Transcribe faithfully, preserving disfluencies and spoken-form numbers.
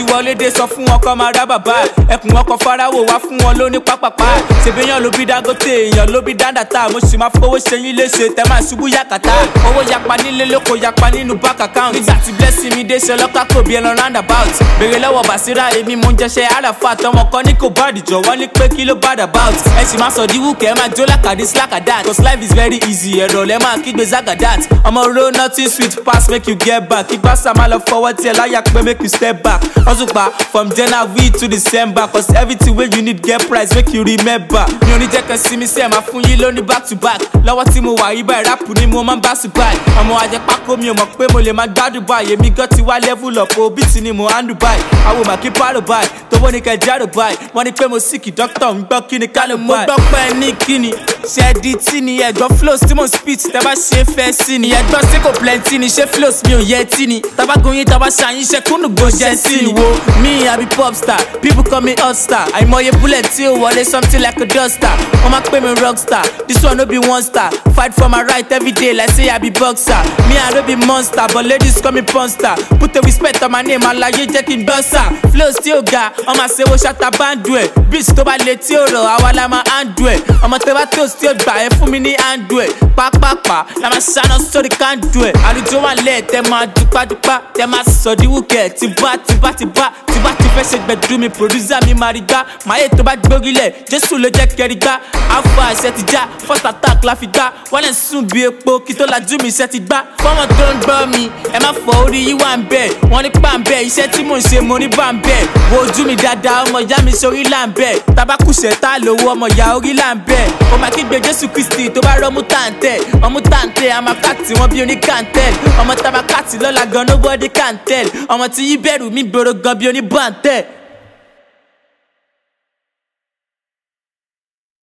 wọlé dé sọ fún wọn kọ́ máa rá bàbá ẹkùn ọkọ̀ farawo wá fún wọn lóní pápápá ṣèbéyàn ló bí Dangote èèyàn ló bí dáńdàtà mo sì máa fowó ṣe yín léṣe tẹ máa ṣubú yàkàtà owó yapa nílé lóko yapa nínú bank account nígbà tí blessing mi dé ṣe ọlọ́kà kò bí ẹran roundabout béèrè lọ́wọ́ Basira èmi mo ń jẹṣẹ́ àràfà tọmọ kan ní kò bad jọ wọ́n ní pé kí ló bad about ẹ sì máa sọ díwù kẹ́ ẹ máa jó lákàdé slakadat cause life is very easy ẹ̀rọ lẹ́ máa kígbe zagadat ọmọ ro nothing sweet pass make you get back kígbà sá máa lọ fọwọ́ tí ẹ láyà pé make you step back ọ̀túnpa from January to December cause everything wey you need get price make you remember mi ò ní jẹ́ kan sí mi sẹ́ẹ̀ máa fún yín lóní back to back lọ́wọ́ tí mo wà yí báyìí rápù ni mo máa ń bá sùn báyìí ọmọ ajẹ́pákó mi ò mọ̀ pé mo lè máa gbádùn báyìí èmi gan ti wá level up o bí ti ni mo handle báyìí àwọn màkì pàrọ̀ báyìí tówó ní kẹjá rò báyìí wọ́n ní pé mo síkì dókítà ń gbọ́ kí ni ká ló báyìí. mo gbọ́ pé ní kíni ṣẹ́ẹ̀dì tí ni ẹ̀gbọ́n flows tí mo speech tẹ́ bá ṣe fẹ́ sí ni ẹ̀gbọ́n sí kò plenty ni ṣé flows mi ò yẹ tí ni tabagun yín taba ṣàyín ṣe kúnnù gbòjẹ́ sí ni wo me I be pop star people call me hot star àìmọye bullet tí ó wọlé something like a duster wọ́n máa pè mí rock star this one no be one star fight for my right every day like say I be boxer me I no be monster but ladies call me porn star put a respect on my name alaye jẹ́ kí n gbọ́sà flows tí ó ga ọmọ àṣewó ṣàtà báńdù ẹ̀ beats tó bá lè tí ó rọ̀ àwa la máa handle ẹ̀ ọmọ tẹ́ bá tó tí ó gbà ẹ́ fún mi ní handle ẹ̀ pápápá la máa ṣáná sórí kándù ẹ̀ àlùjọ wà lẹ́ẹ̀ tẹ́ máa dúpádúpá tẹ́ máa sọ díwùkẹ́ tìbá tìbá tìbá tìbá ti fẹ́ ṣe gbẹ̀dú mi producer mi máa rí gbá máyé tó bá gbórílẹ̀ jésù ló jẹ́ kẹ́rí gbá alpha ẹ̀ṣẹ̀ ti já first attack la fi gbá wọ́n lè sùn bí epo kí tó lajú mi iṣẹ́ ti gbá fọ́mọ tó ń gbọ́ mi ẹ má fọ orí yí wà ń bẹ̀ wọ́n ní pàǹbẹ̀ iṣẹ́ tí mò ń ṣe mo ní bá ń bẹ̀ wo ojú mi dáadáa ọmọ ìyá mi sórí là ń bẹ̀ tabakùsẹ̀ tá lówó ọmọ ìyá orí là ń bẹ̀ ó máa kígbe jésù kristi tó bá rọ́mú tàǹtẹ̀ ọmú tàǹtẹ̀ àmàkàtì wọn bí oníkàǹtẹ̀l ọmọ tabakàtì lọ́la gan nobody can tell ọmọ tí yí bẹ̀rù mi gbòòrò gan bí oníbàǹtẹ̀.